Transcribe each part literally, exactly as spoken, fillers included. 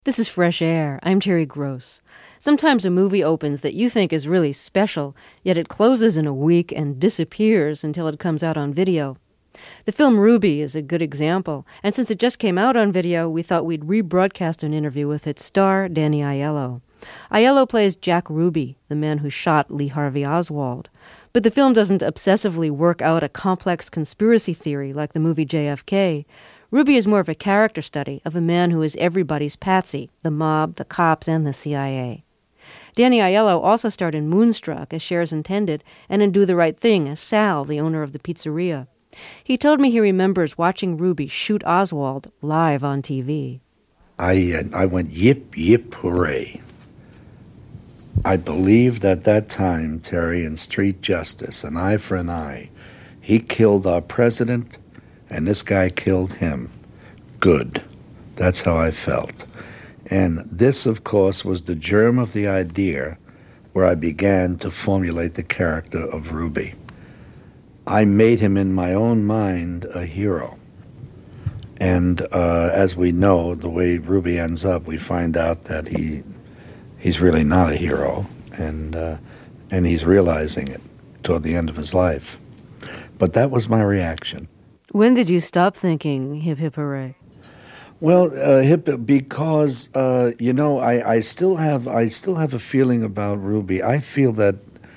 This is Fresh Air. I'm Terry Gross. Sometimes a movie opens that you think is really special, yet it closes in a week and disappears until it comes out on video. The film Ruby is a good example, and since it just came out on video, we thought we'd rebroadcast an interview with its star, Danny Aiello. Aiello plays Jack Ruby, the man who shot Lee Harvey Oswald. But the film doesn't obsessively work out a complex conspiracy theory like the movie J F K. Ruby is more of a character study of a man who is everybody's patsy, the mob, the cops, and the C I A. Danny Aiello also starred in Moonstruck as Cher's Intended and in Do the Right Thing as Sal, the owner of the pizzeria. He told me he remembers watching Ruby shoot Oswald live on T V. I, uh, I went yip, yip, hooray. I believed at that time, Terry, in street justice, an eye for an eye. He killed our president, and this guy killed him. Good. That's how I felt. And this, of course, was the germ of the idea where I began to formulate the character of Ruby. I made him in my own mind a hero. And uh, as we know, the way Ruby ends up, we find out that he he's really not a hero, and uh, and he's realizing it toward the end of his life. But that was my reaction. When did you stop thinking hip hip hooray? Well, uh, hip because uh, you know I, I still have I still have a feeling about Ruby. I feel that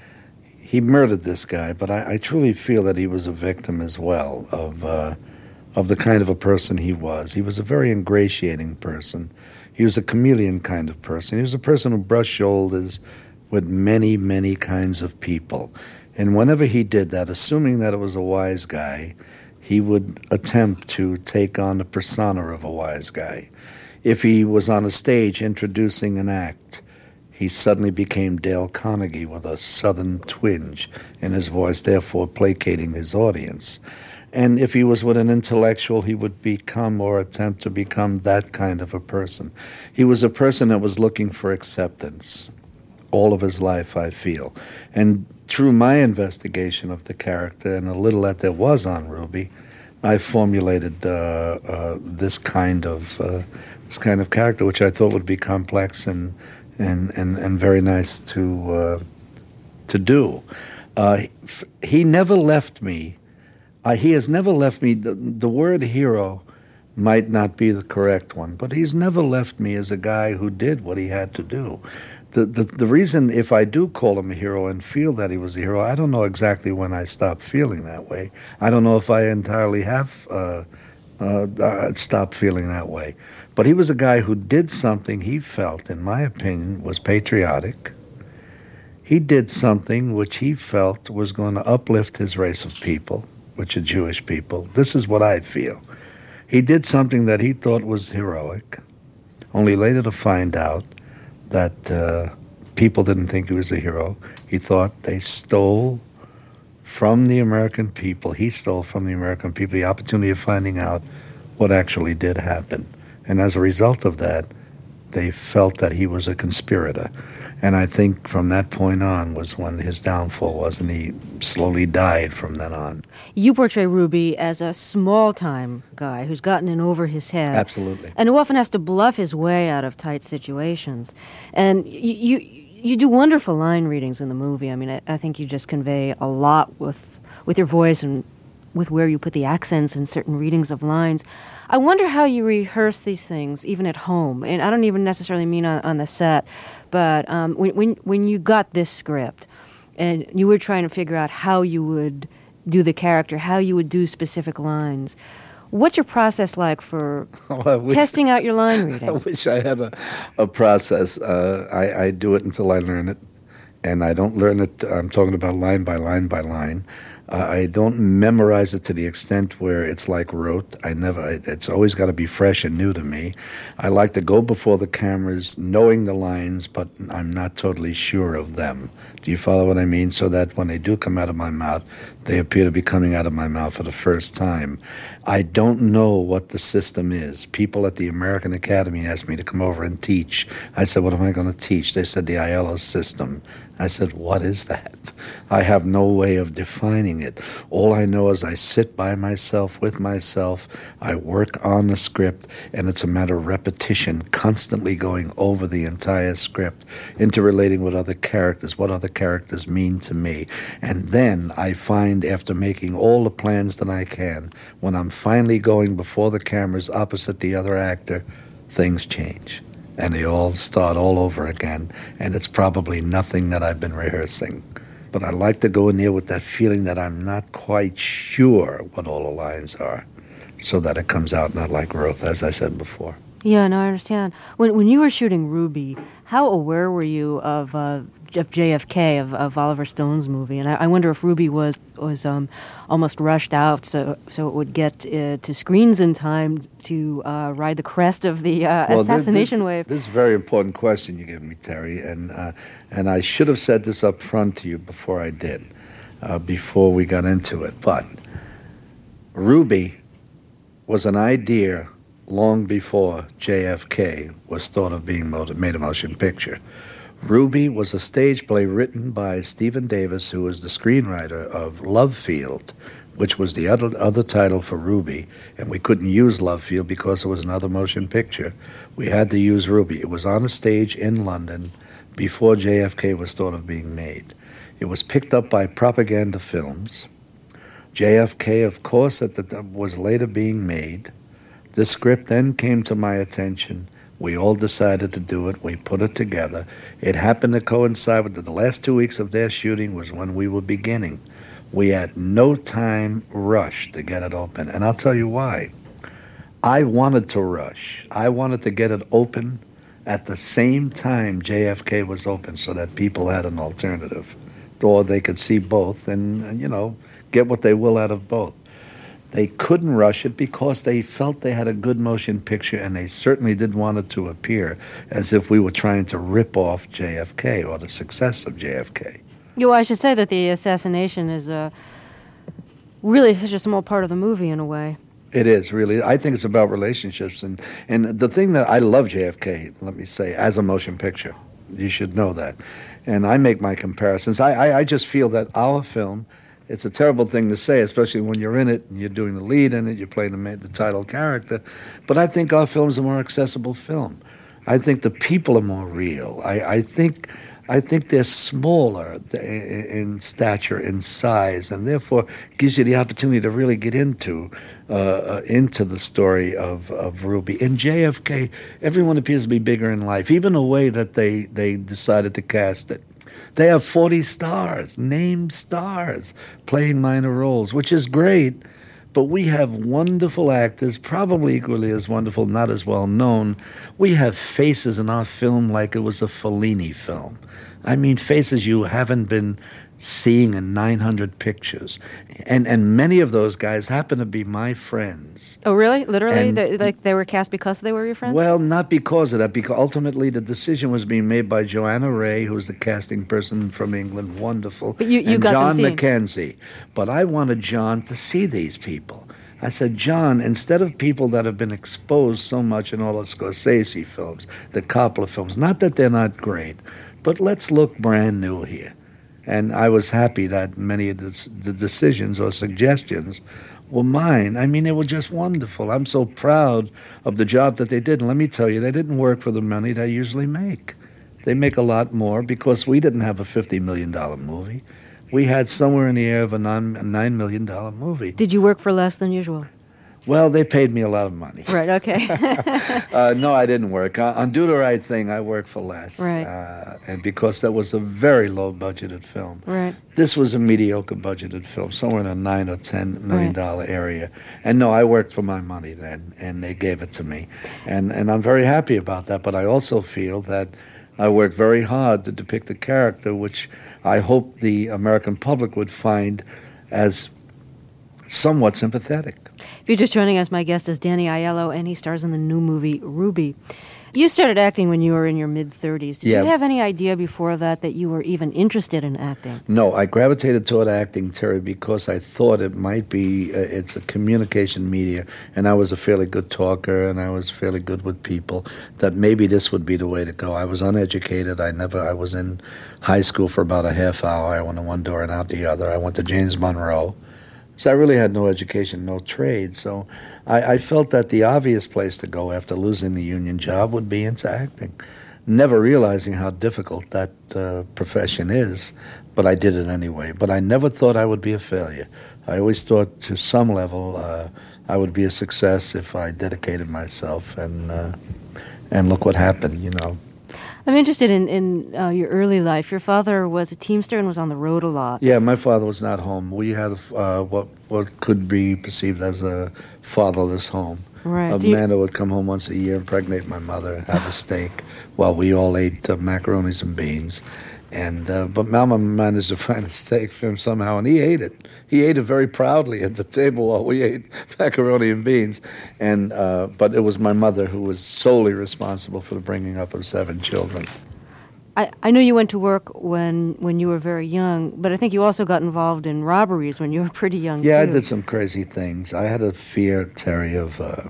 he murdered this guy, but I, I truly feel that he was a victim as well of uh, of the kind of a person he was. He was a very ingratiating person. He was a chameleon kind of person. He was a person who brushed shoulders with many, many kinds of people. And whenever he did that, assuming that it was a wise guy, he would attempt to take on the persona of a wise guy. If he was on a stage introducing an act, he suddenly became Dale Carnegie with a southern twinge in his voice, therefore placating his audience. And if he was with an intellectual, he would become or attempt to become that kind of a person. He was a person that was looking for acceptance all of his life, I feel. And through my investigation of the character and a little that there was on Ruby, I formulated uh, uh, this kind of uh, this kind of character, which I thought would be complex and and and, and very nice to uh, to do. Uh, he never left me. Uh, he has never left me. The, the word hero might not be the correct one, but he's never left me as a guy who did what he had to do. The, the the reason, if I do call him a hero and feel that he was a hero, I don't know exactly when I stopped feeling that way. I don't know if I entirely have uh, uh, stopped feeling that way. But he was a guy who did something he felt, in my opinion, was patriotic. He did something which he felt was going to uplift his race of people, which are Jewish people. This is what I feel. He did something that he thought was heroic, only later to find out that uh, people didn't think he was a hero. He thought they stole from the American people, he stole from the American people the opportunity of finding out what actually did happen. And as a result of that, they felt that he was a conspirator. And I think from that point on was when his downfall was, and he slowly died from then on. You portray Ruby as a small-time guy who's gotten in over his head. Absolutely. And who often has to bluff his way out of tight situations. And you you, you do wonderful line readings in the movie. I mean, I, I think you just convey a lot with with your voice and with where you put the accents in certain readings of lines. I wonder how you rehearse these things, even at home. And I don't even necessarily mean on, on the set, but um, when, when when you got this script and you were trying to figure out how you would do the character, how you would do specific lines, what's your process like for well, wish, testing out your line reading? I wish I had a, a process. Uh, I, I do it until I learn it, and I don't learn it, I'm talking about line by line by line. Uh, I don't memorize it to the extent where it's like rote. I never. It's always got to be fresh and new to me. I like to go before the cameras, knowing the lines, but I'm not totally sure of them. Do you follow what I mean? So that when they do come out of my mouth, they appear to be coming out of my mouth for the first time. I don't know what the system is. People at the American Academy asked me to come over and teach. I said, what am I going to teach? They said the Aiello system. I said, what is that? I have no way of defining it. All I know is I sit by myself, with myself, I work on the script, and it's a matter of repetition, constantly going over the entire script, interrelating with other characters, what other characters mean to me. And then I find, after making all the plans that I can, when I'm finally going before the cameras opposite the other actor, things change. And they all start all over again, and it's probably nothing that I've been rehearsing. But I like to go in there with that feeling that I'm not quite sure what all the lines are, so that it comes out not like growth, as I said before. Yeah, no, I understand. When when you were shooting Ruby, how aware were you of uh, of J F K, of, of Oliver Stone's movie? And I, I wonder if Ruby was was um, almost rushed out so so it would get uh, to screens in time to uh, ride the crest of the uh, well, assassination this, this, wave. This is a very important question you give me, Terry, and uh, and I should have said this up front to you before I did, uh, before we got into it. But Ruby was an idea long before J F K was thought of being made a motion picture. Ruby was a stage play written by Stephen Davis, who was the screenwriter of Love Field, which was the other, other title for Ruby, and we couldn't use Love Field because it was another motion picture. We had to use Ruby. It was on a stage in London before J F K was thought of being made. It was picked up by Propaganda Films. J F K, of course, at the, was later being made. The script then came to my attention. We all decided to do it. We put it together. It happened to coincide with the, the last two weeks of their shooting was when we were beginning. We had no time rush to get it open. And I'll tell you why. I wanted to rush. I wanted to get it open at the same time J F K was open so that people had an alternative. Or they could see both and, you know, get what they will out of both. They couldn't rush it because they felt they had a good motion picture, and they certainly didn't want it to appear as if we were trying to rip off J F K or the success of J F K. Yeah, well, I should say that the assassination is uh, really such a small part of the movie in a way. It is, really. I think it's about relationships. And, and the thing that I love J F K, let me say, as a motion picture. You should know that. And I make my comparisons. I, I, I just feel that our film, it's a terrible thing to say, especially when you're in it and you're doing the lead in it, you're playing the, the title character. But I think our film's a more accessible film. I think the people are more real. I, I think I think they're smaller in stature, in size, and therefore gives you the opportunity to really get into uh, into the story of, of Ruby. In J F K, everyone appears to be bigger in life, even the way that they, they decided to cast it. They have forty stars, named stars, playing minor roles, which is great. But we have wonderful actors, probably equally as wonderful, not as well known. We have faces in our film like it was a Fellini film. I mean, faces you haven't been seeing in nine hundred pictures. And and many of those guys happen to be my friends. Oh, really? Literally? And, they, like they were cast because they were your friends? Well, not because of that, because ultimately the decision was being made by Joanna Ray, who's the casting person from England, wonderful, but you, you and got John them McKenzie. But I wanted John to see these people. I said, John, instead of people that have been exposed so much in all the Scorsese films, the Coppola films, not that they're not great, but let's look brand new here. And I was happy that many of the, the decisions or suggestions were mine. I mean, they were just wonderful. I'm so proud of the job that they did. And let me tell you, they didn't work for the money they usually make. They make a lot more because we didn't have a fifty million dollars movie. We had somewhere in the air of a nine million dollars movie. Did you work for less than usual? Well, they paid me a lot of money. Right, okay. uh, no, I didn't work. Uh, on Do the Right Thing, I worked for less. Right. Uh, and because that was a very low-budgeted film. Right. This was a mediocre budgeted film, somewhere in a nine or ten million dollar right. area. And no, I worked for my money then, and they gave it to me. And, and I'm very happy about that, but I also feel that I worked very hard to depict a character which I hope the American public would find as somewhat sympathetic. If you're just joining us, my guest is Danny Aiello, and he stars in the new movie Ruby. You started acting when you were in your mid-thirties. Did Yeah. you have any idea before that that you were even interested in acting? No, I gravitated toward acting, Terry, because I thought it might be, uh, it's a communication media, and I was a fairly good talker, and I was fairly good with people, that maybe this would be the way to go. I was uneducated. I never, I was in high school for about a half hour. I went in one door and out the other. I went to James Monroe. So I really had no education, no trade. So I, I felt that the obvious place to go after losing the union job would be into acting, never realizing how difficult that uh, profession is. But I did it anyway. But I never thought I would be a failure. I always thought to some level uh, I would be a success if I dedicated myself. And uh, and look what happened, you know. I'm interested in, in uh, your early life. Your father was a teamster and was on the road a lot. Yeah, my father was not home. We had uh, what what could be perceived as a fatherless home. Right. A So you- man who would come home once a year, impregnate my mother, have a steak, while we all ate uh, macaronis and beans. And uh, but Mama managed to find a steak for him somehow, and he ate it. He ate it very proudly at the table while we ate macaroni and beans. And uh, but it was my mother who was solely responsible for the bringing up of seven children. I, I know you went to work when, when you were very young, but I think you also got involved in robberies when you were pretty young, Yeah, too. I did some crazy things. I had a fear, Terry, of uh,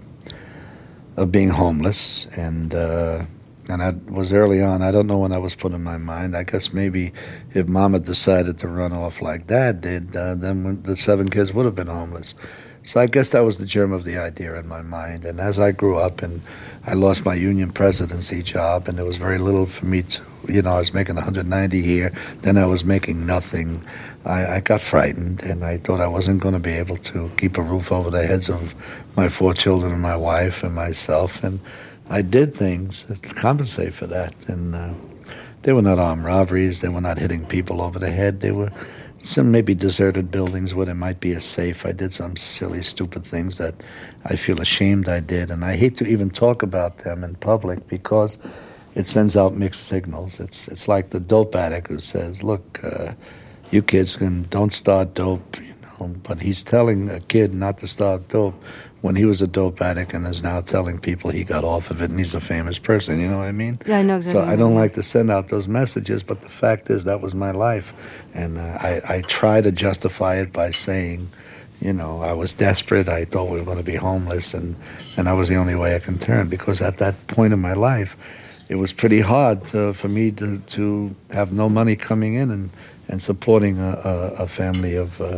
of being homeless, and uh, and I was early on. I don't know when I was put in my mind. I guess maybe if Mama decided to run off like Dad did, uh, then when the seven kids would have been homeless. So I guess that was the germ of the idea in my mind. And as I grew up and I lost my union presidency job, and there was very little for me to, you know, I was making one hundred ninety here, then I was making nothing. I, I got frightened, and I thought I wasn't going to be able to keep a roof over the heads of my four children and my wife and myself. And I did things to compensate for that. And uh, they were not armed robberies. They were not hitting people over the head. They were some maybe deserted buildings where there might be a safe. I did some silly, stupid things that I feel ashamed I did. And I hate to even talk about them in public because it sends out mixed signals. It's it's like the dope addict who says, look, uh, you kids can don't start dope, you know. But he's telling a kid not to start dope when he was a dope addict and is now telling people he got off of it and he's a famous person, you know what I mean? Yeah, I know exactly. So I what don't you mean. like to send out those messages, but the fact is that was my life. And uh, I, I try to justify it by saying, you know, I was desperate. I thought we were going to be homeless, and, and that was the only way I can turn, because at that point in my life, it was pretty hard to, for me to, to have no money coming in and, and supporting a, a, a family of uh,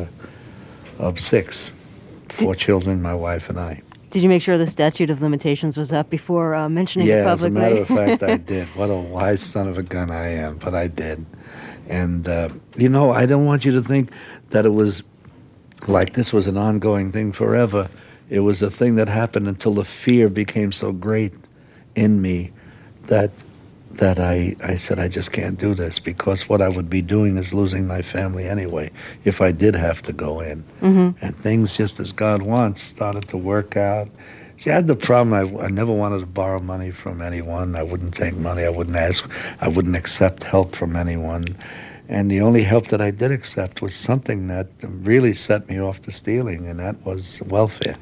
of six, four children, my wife and I. Did you make sure the statute of limitations was up before uh, mentioning it Yeah, as a publicly? matter of fact, I did. What a wise son of a gun I am, but I did. And, uh, you know, I don't want you to think that it was like this was an ongoing thing forever. It was a thing that happened until the fear became so great in me that that I, I said, I just can't do this, because what I would be doing is losing my family anyway if I did have to go in. Mm-hmm. And things, just as God wants, started to work out. See, I had the problem, I, I never wanted to borrow money from anyone. I wouldn't take money. I wouldn't ask. I wouldn't accept help from anyone. And the only help that I did accept was something that really set me off to stealing, and that was welfare.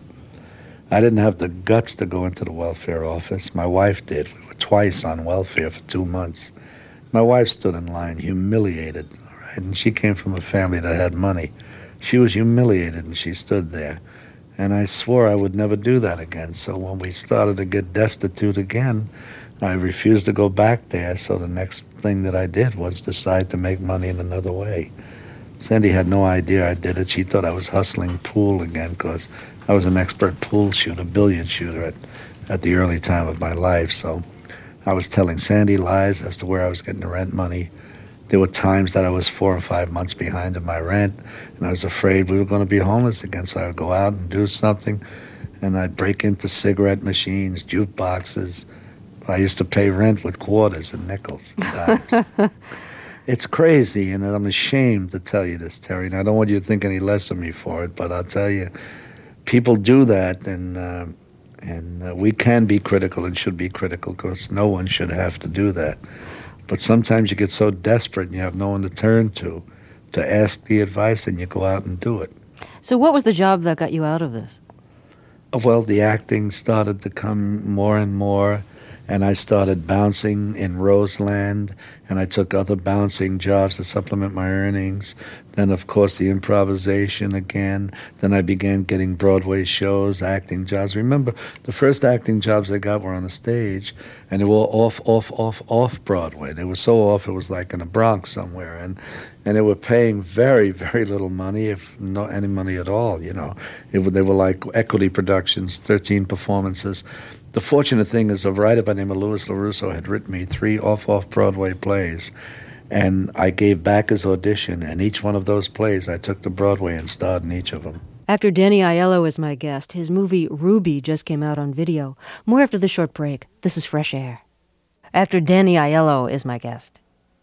I didn't have the guts to go into the welfare office. My wife did. We were twice on welfare for two months. My wife stood in line, humiliated, all right? And she came from a family that had money. She was humiliated, and she stood there. And I swore I would never do that again. So when we started to get destitute again, I refused to go back there. So the next thing that I did was decide to make money in another way. Sandy had no idea I did it. She thought I was hustling pool again, because I was an expert pool shooter, billiard shooter at, at the early time of my life. So I was telling Sandy lies as to where I was getting the rent money. There were times that I was four or five months behind in my rent, and I was afraid we were going to be homeless again. So I would go out and do something, and I'd break into cigarette machines, jukeboxes. I used to pay rent with quarters and nickels and dimes. It's crazy, and I'm ashamed to tell you this, Terry, and I don't want you to think any less of me for it, but I'll tell you, people do that, and uh, and uh, we can be critical and should be critical, because no one should have to do that. But sometimes you get so desperate and you have no one to turn to, to ask the advice, and you go out and do it. So what was the job that got you out of this? Well, the acting started to come more and more, and I started bouncing in Roseland, and I took other bouncing jobs to supplement my earnings. Then, of course, the improvisation again. Then I began getting Broadway shows, acting jobs. Remember, the first acting jobs I got were on the stage, and they were off, off, off, off Broadway. They were so off, it was like in the Bronx somewhere, and and they were paying very, very little money, if not any money at all. You know, it, they were like equity productions, thirteen performances. The fortunate thing is, a writer by the name of Louis LaRusso had written me three off-off Broadway plays. And I gave back his audition, and each one of those plays I took to Broadway and starred in each of them. After Danny Aiello is my guest, his movie Ruby just came out on video. More after the short break. This is Fresh Air. After Danny Aiello is my guest.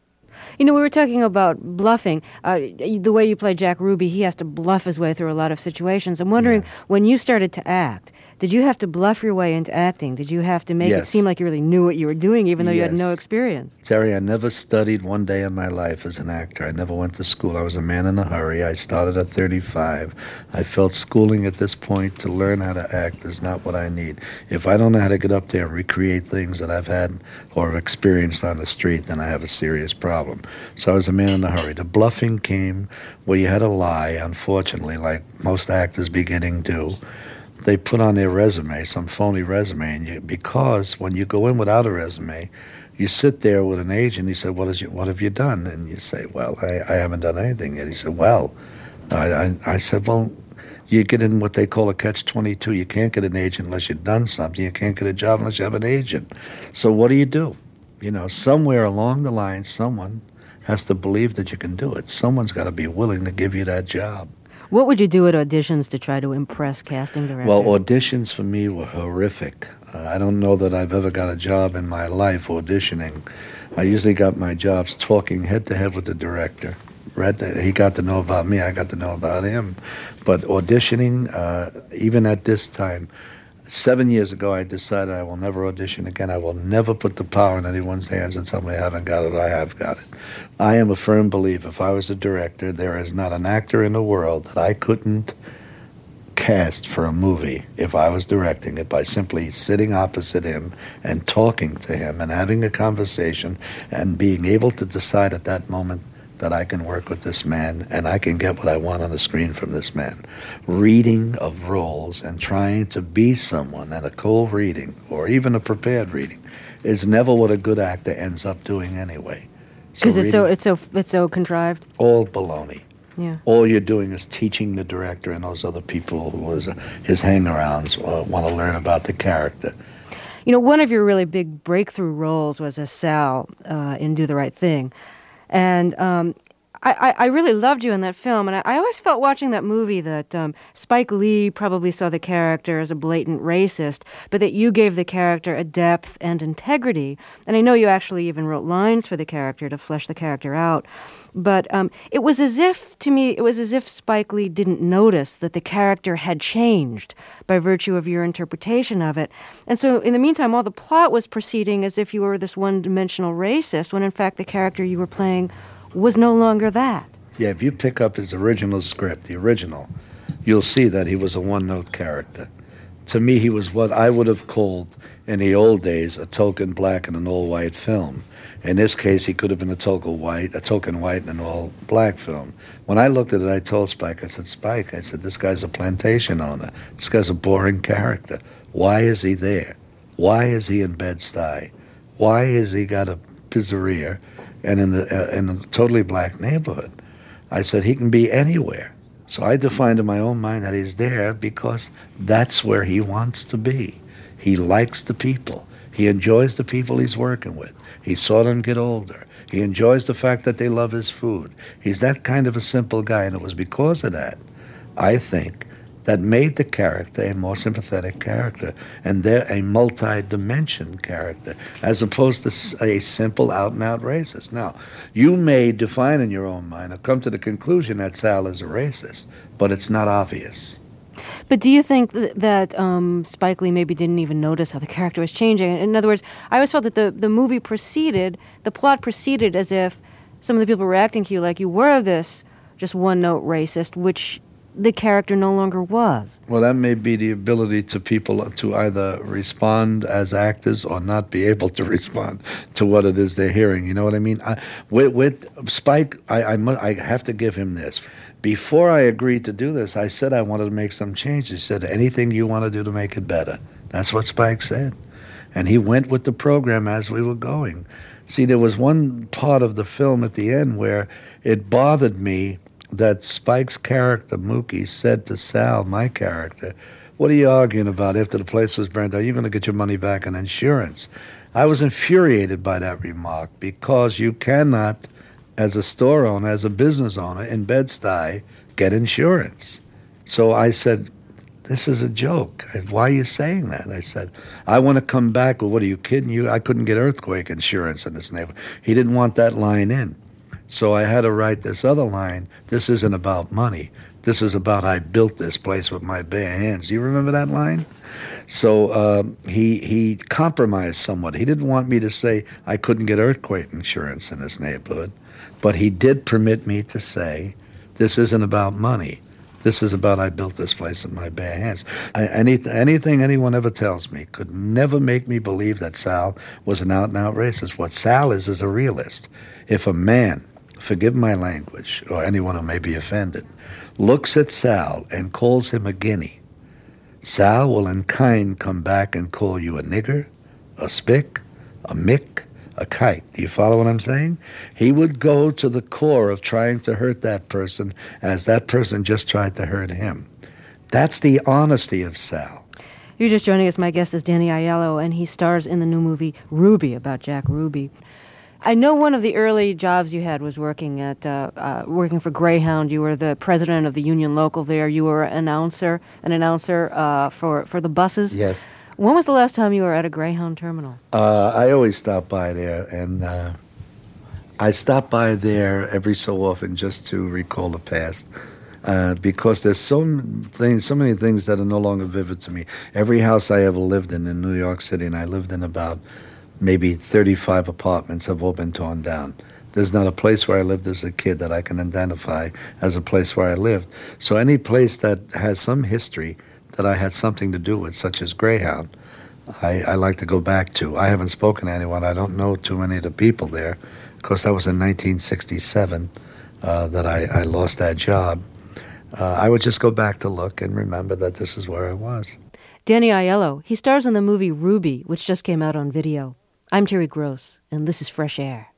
You know, we were talking about bluffing. Uh, the way you play Jack Ruby, he has to bluff his way through a lot of situations. I'm wondering, yeah. when you started to act, did you have to bluff your way into acting? Did you have to make yes. it seem like you really knew what you were doing, even though yes. you had no experience? Terry, I never studied one day in my life as an actor. I never went to school. I was a man in a hurry. I started at thirty-five. I felt schooling at this point to learn how to act is not what I need. If I don't know how to get up there and recreate things that I've had or experienced on the street, then I have a serious problem. So I was a man in a hurry. The bluffing came where you had to lie, unfortunately, like most actors beginning do. They put on their resume, some phony resume, and you, because when you go in without a resume, you sit there with an agent. He said, what, is you, what have you done? And you say, well, I, I haven't done anything yet. He said, well, I, I, I said, well, you get in what they call a catch twenty-two. You can't get an agent unless you've done something. You can't get a job unless you have an agent. So what do you do? You know, somewhere along the line, someone has to believe that you can do it. Someone's got to be willing to give you that job. What would you do at auditions to try to impress casting directors? Well, auditions for me were horrific. Uh, I don't know that I've ever got a job in my life auditioning. I usually got my jobs talking head-to-head with the director. Read, he got to know about me, I got to know about him. But auditioning, uh, even at this time, seven years ago, I decided I will never audition again. I will never put the power in anyone's hands and tell me I haven't got it, I have got it. I am a firm believer, if I was a director, there is not an actor in the world that I couldn't cast for a movie if I was directing it by simply sitting opposite him and talking to him and having a conversation and being able to decide at that moment that I can work with this man and I can get what I want on the screen from this man. Reading of roles and trying to be someone, and a cold reading or even a prepared reading is never what a good actor ends up doing anyway. Because so it's so it's so it's so contrived. All baloney. Yeah. All you're doing is teaching the director and those other people who was uh, his hang-arounds uh, want to learn about the character. You know, one of your really big breakthrough roles was as Sal uh, in Do the Right Thing. And um, I, I really loved you in that film. And I, I always felt watching that movie that um, Spike Lee probably saw the character as a blatant racist, but that you gave the character a depth and integrity. And I know you actually even wrote lines for the character to flesh the character out. But um, it was as if, to me, it was as if Spike Lee didn't notice that the character had changed by virtue of your interpretation of it. And so in the meantime, all the plot was proceeding as if you were this one-dimensional racist, when in fact the character you were playing was no longer that. Yeah, if you pick up his original script, the original, you'll see that he was a one-note character. To me, he was what I would have called, in the old days, a token black in an all-white film. In this case, he could have been a token white, a token white in an all-black film. When I looked at it, I told Spike, I said, Spike, I said, this guy's a plantation owner. This guy's a boring character. Why is he there? Why is he in Bed-Stuy? Why has he got a pizzeria and in, the, uh, in a totally black neighborhood? I said, he can be anywhere. So I defined in my own mind that he's there because that's where he wants to be. He likes the people. He enjoys the people he's working with. He saw them get older. He enjoys the fact that they love his food. He's that kind of a simple guy, and it was because of that, I think, that made the character a more sympathetic character, and they're a multi-dimension character, as opposed to a simple out-and-out racist. Now, you may define in your own mind or come to the conclusion that Sal is a racist, but it's not obvious. But do you think th- that um, Spike Lee maybe didn't even notice how the character was changing? In other words, I always felt that the, the movie proceeded, the plot proceeded as if some of the people were acting to you like you were this just one-note racist, which the character no longer was. Well, that may be the ability to people to either respond as actors or not be able to respond to what it is they're hearing. You know what I mean? I, with, with Spike, I, I, mu- I have to give him this. Before I agreed to do this, I said I wanted to make some changes. He said, anything you want to do to make it better. That's what Spike said. And he went with the program as we were going. See, there was one part of the film at the end where it bothered me that Spike's character, Mookie, said to Sal, my character, what are you arguing about after the place was burned down? You're going to get your money back in insurance. I was infuriated by that remark because you cannot, as a store owner, as a business owner in Bed-Stuy, get insurance. So I said, this is a joke. Why are you saying that? I said, I want to come back. Well, what are you kidding? You? I couldn't get earthquake insurance in this neighborhood. He didn't want that line in. So I had to write this other line. This isn't about money. This is about I built this place with my bare hands. Do you remember that line? So uh, he he compromised somewhat. He didn't want me to say I couldn't get earthquake insurance in this neighborhood, but he did permit me to say this isn't about money. This is about I built this place with my bare hands. I, any, anything anyone ever tells me could never make me believe that Sal was an out-and-out racist. What Sal is is a realist. If a man, forgive my language, or anyone who may be offended, looks at Sal and calls him a guinea, Sal will in kind come back and call you a nigger, a spick, a mick, a kite. Do you follow what I'm saying? He would go to the core of trying to hurt that person as that person just tried to hurt him. That's the honesty of Sal. You're just joining us. My guest is Danny Aiello, and he stars in the new movie Ruby, about Jack Ruby. I know one of the early jobs you had was working at uh, uh, working for Greyhound. You were the president of the union local there. You were an announcer, an announcer uh, for, for the buses. Yes. When was the last time you were at a Greyhound terminal? Uh, I always stop by there, and uh, I stop by there every so often just to recall the past, uh, because there's so m- things, so many things that are no longer vivid to me. Every house I ever lived in in New York City, and I lived in about maybe thirty-five apartments, have all been torn down. There's not a place where I lived as a kid that I can identify as a place where I lived. So any place that has some history that I had something to do with, such as Greyhound, I, I like to go back to. I haven't spoken to anyone. I don't know too many of the people there. Of course, that was in nineteen sixty-seven uh, that I, I lost that job. Uh, I would just go back to look and remember that this is where I was. Danny Aiello. He stars in the movie Ruby, which just came out on video. I'm Terry Gross, and this is Fresh Air.